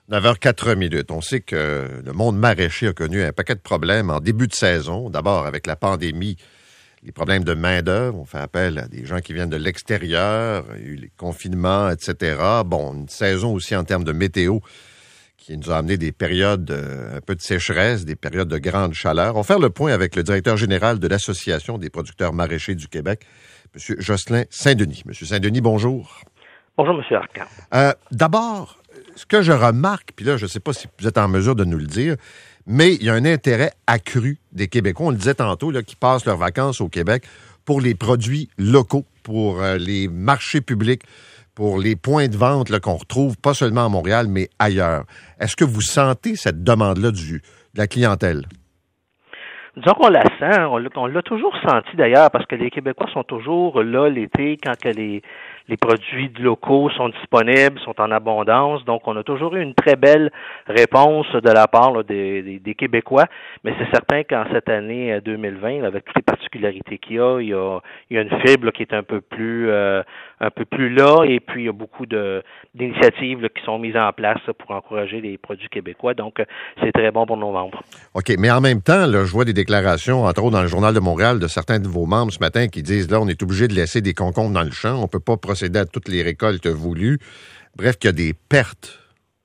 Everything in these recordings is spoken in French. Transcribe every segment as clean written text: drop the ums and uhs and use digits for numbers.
9h04. On sait que le monde maraîcher a connu un paquet de problèmes en début de saison. D'abord, avec la pandémie, les problèmes de main-d'œuvre. On fait appel à des gens qui viennent de l'extérieur. Il y a eu les confinements, etc. Bon, une saison aussi en termes de météo qui nous a amené des périodes un peu de sécheresse, des périodes de grande chaleur. On va faire le point avec le directeur général de l'Association des producteurs maraîchers du Québec, M. Jocelyn Saint-Denis. M. Saint-Denis, bonjour. Bonjour, M. Arcan. D'abord, ce que je remarque, puis là, je ne sais pas si vous êtes en mesure de nous le dire, mais il y a un intérêt accru des Québécois, on le disait tantôt, là, qui passent leurs vacances au Québec pour les produits locaux, pour les marchés publics, pour les points de vente là, qu'on retrouve pas seulement à Montréal, mais ailleurs. Est-ce que vous sentez cette demande-là de la clientèle? Disons qu'on la sent, on l'a toujours senti d'ailleurs, parce que les Québécois sont toujours là l'été quand que les produits locaux sont disponibles, sont en abondance. Donc, on a toujours eu une très belle réponse de la part là, des Québécois. Mais c'est certain qu'en cette année 2020, là, avec toutes les particularités qu'il y a une fibre là, qui est un peu plus là, et puis il y a beaucoup d'initiatives là, qui sont mises en place là, pour encourager les produits québécois. Donc, c'est très bon pour nos membres. OK, mais en même temps, là, je vois des déclarations, entre autres dans le Journal de Montréal, de certains de vos membres ce matin qui disent, là, on est obligé de laisser des concombres dans le champ, on peut pas procéder à toutes les récoltes voulues. Bref, qu'il y a des pertes.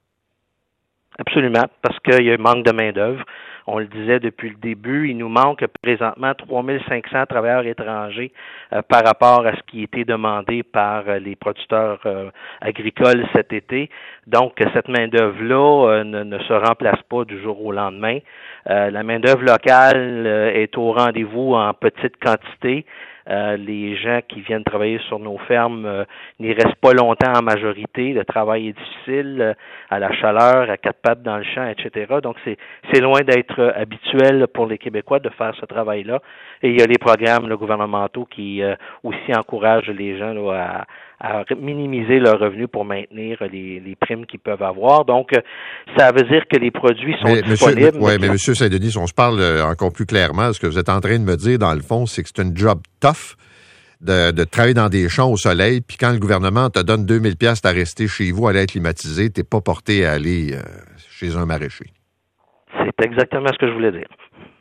Absolument, parce qu'il y a un manque de main-d'œuvre. On le disait depuis le début, il nous manque présentement 3500 travailleurs étrangers par rapport à ce qui était demandé par les producteurs agricoles cet été. Donc, cette main-d'œuvre-là ne se remplace pas du jour au lendemain. La main-d'œuvre locale est au rendez-vous en petite quantité. Les gens qui viennent travailler sur nos fermes n'y restent pas longtemps en majorité. Le travail est difficile, à la chaleur, à quatre pattes dans le champ, etc. Donc, c'est loin d'être habituel pour les Québécois de faire ce travail-là. Et il y a les programmes gouvernementaux qui aussi encouragent les gens là, à minimiser leurs revenus pour maintenir les primes qu'ils peuvent avoir. Donc, ça veut dire que les produits sont disponibles. Oui, mais M. Saint-Denis, on se parle encore plus clairement. Ce que vous êtes en train de me dire, dans le fond, c'est que c'est un job tough de travailler dans des champs au soleil, puis quand le gouvernement te donne 2000 $ à rester chez vous, à l'air climatisé, t'es pas porté à aller chez un maraîcher. C'est exactement ce que je voulais dire.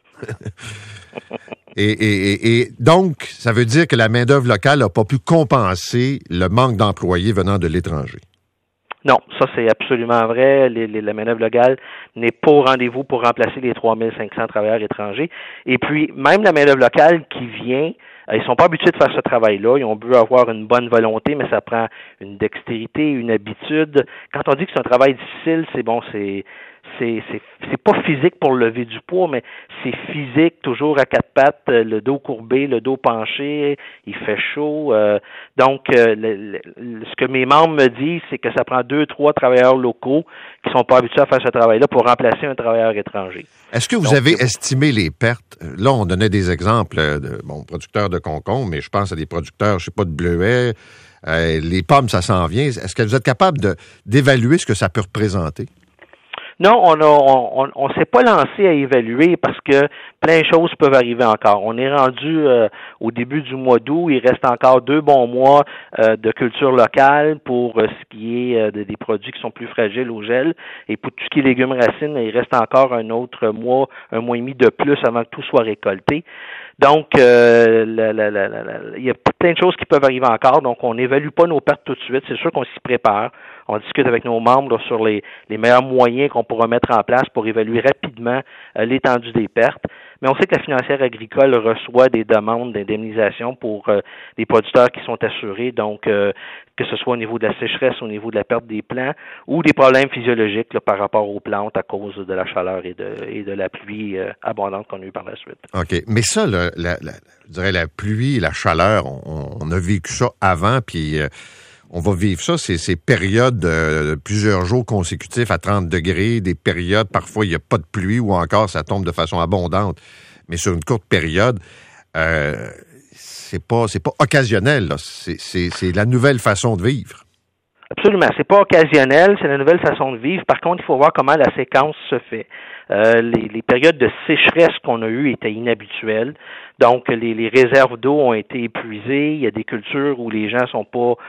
Et donc, ça veut dire que la main-d'œuvre locale n'a pas pu compenser le manque d'employés venant de l'étranger. Non, ça c'est absolument vrai. La main-d'œuvre locale n'est pas au rendez-vous pour remplacer les 3500 travailleurs étrangers. Et puis, même la main-d'œuvre locale qui vient, ils sont pas habitués de faire ce travail-là. Ils ont pu avoir une bonne volonté, mais ça prend une dextérité, une habitude. Quand on dit que c'est un travail difficile, c'est pas physique pour lever du poids, mais c'est physique, toujours à quatre pattes, le dos courbé, le dos penché, il fait chaud. Donc, ce que mes membres me disent, c'est que ça prend 2-3 travailleurs locaux qui sont pas habitués à faire ce travail-là pour remplacer un travailleur étranger. Est-ce que vous avez estimé les pertes? Là, on donnait des exemples de producteurs de concombres, mais je pense à des producteurs, je sais pas, de bleuets. Les pommes, ça s'en vient. Est-ce que vous êtes capable d'évaluer ce que ça peut représenter? Non, on s'est pas lancé à évaluer parce que plein de choses peuvent arriver encore. On est rendu au début du mois d'août, il reste encore 2 bons mois de culture locale pour ce qui est des produits qui sont plus fragiles au gel. Et pour tout ce qui est légumes racines, il reste encore un autre mois, un mois et demi de plus avant que tout soit récolté. Donc, il y a plein de choses qui peuvent arriver encore, donc on n'évalue pas nos pertes tout de suite. C'est sûr qu'on s'y prépare. On discute avec nos membres là, sur les meilleurs moyens qu'on pourra mettre en place pour évaluer rapidement l'étendue des pertes. Mais on sait que la financière agricole reçoit des demandes d'indemnisation pour des producteurs qui sont assurés, donc que ce soit au niveau de la sécheresse, au niveau de la perte des plants ou des problèmes physiologiques là, par rapport aux plantes à cause de la chaleur et de la pluie abondante qu'on a eue par la suite. OK. Mais ça, je dirais la pluie, la chaleur, on a vécu ça avant, puis on va vivre ça, ces périodes de plusieurs jours consécutifs à 30 degrés, des périodes, parfois il n'y a pas de pluie ou encore ça tombe de façon abondante, mais sur une courte période, c'est pas occasionnel, là. C'est la nouvelle façon de vivre. Absolument. C'est pas occasionnel, c'est la nouvelle façon de vivre. Par contre, il faut voir comment la séquence se fait. Les périodes de sécheresse qu'on a eues étaient inhabituelles. Donc, les réserves d'eau ont été épuisées. Il y a des cultures où les gens sont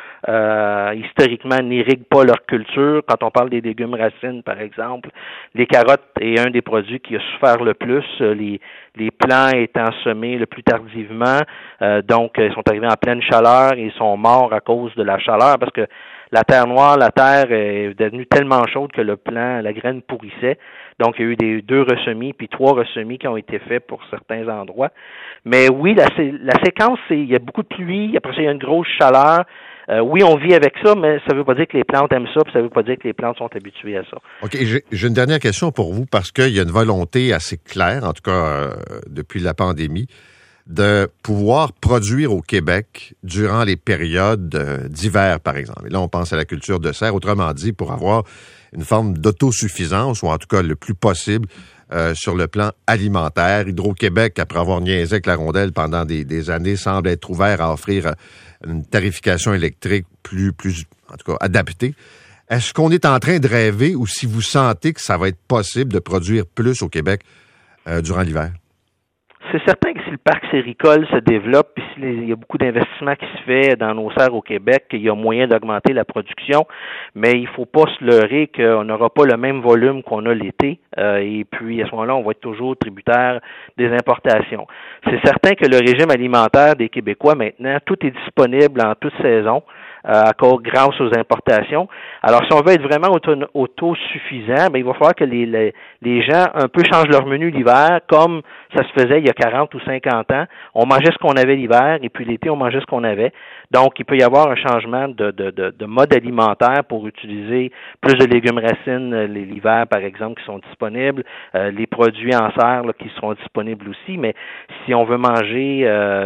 pas historiquement n'irriguent pas leur culture. Quand on parle des légumes racines, par exemple, les carottes est un des produits qui a souffert le plus. Les plants étant semés le plus tardivement, donc ils sont arrivés en pleine chaleur et ils sont morts à cause de la chaleur parce que la terre noire, la terre est devenue tellement chaude que la graine pourrissait. Donc, il y a eu 2 ressemis puis 3 ressemis qui ont été faits pour certains endroits. Mais oui, la séquence, il y a beaucoup de pluie, après ça, il y a une grosse chaleur. Oui, on vit avec ça, mais ça ne veut pas dire que les plantes aiment ça, puis ça ne veut pas dire que les plantes sont habituées à ça. OK, j'ai une dernière question pour vous, parce qu'il y a une volonté assez claire, en tout cas depuis la pandémie, de pouvoir produire au Québec durant les périodes d'hiver, par exemple. Et là, on pense à la culture de serre, autrement dit, pour avoir une forme d'autosuffisance, ou en tout cas le plus possible, sur le plan alimentaire. Hydro-Québec, après avoir niaisé avec la rondelle pendant des années, semble être ouvert à offrir une tarification électrique plus en tout cas, adaptée. Est-ce qu'on est en train de rêver ou si vous sentez que ça va être possible de produire plus au Québec durant l'hiver? C'est certain que si le parc séricole se développe, puis s'il y a beaucoup d'investissements qui se fait dans nos serres au Québec, il y a moyen d'augmenter la production, mais il faut pas se leurrer qu'on n'aura pas le même volume qu'on a l'été, et puis à ce moment-là, on va être toujours tributaire des importations. C'est certain que le régime alimentaire des Québécois, maintenant, tout est disponible en toute saison, grâce aux importations. Alors, si on veut être vraiment autosuffisant, il va falloir que les gens un peu changent leur menu l'hiver, comme ça se faisait il y a 40 ou 50 ans. On mangeait ce qu'on avait l'hiver, et puis l'été, on mangeait ce qu'on avait. Donc, il peut y avoir un changement de mode alimentaire pour utiliser plus de légumes racines l'hiver, par exemple, qui sont disponibles, les produits en serre là, qui seront disponibles aussi. Mais si on veut manger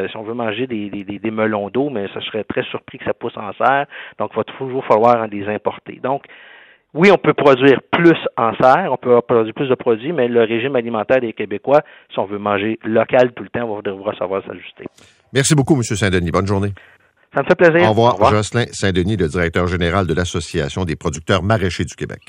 des melons d'eau, mais ça serait très surpris que ça pousse en serre. Donc, il va toujours falloir les importer. Donc, oui, on peut produire plus en serre, on peut produire plus de produits, mais le régime alimentaire des Québécois, si on veut manger local tout le temps, on va devoir savoir s'ajuster. Merci beaucoup, M. Saint-Denis. Bonne journée. Ça me fait plaisir. Au revoir. Jocelyn Saint-Denis, le directeur général de l'Association des producteurs maraîchers du Québec.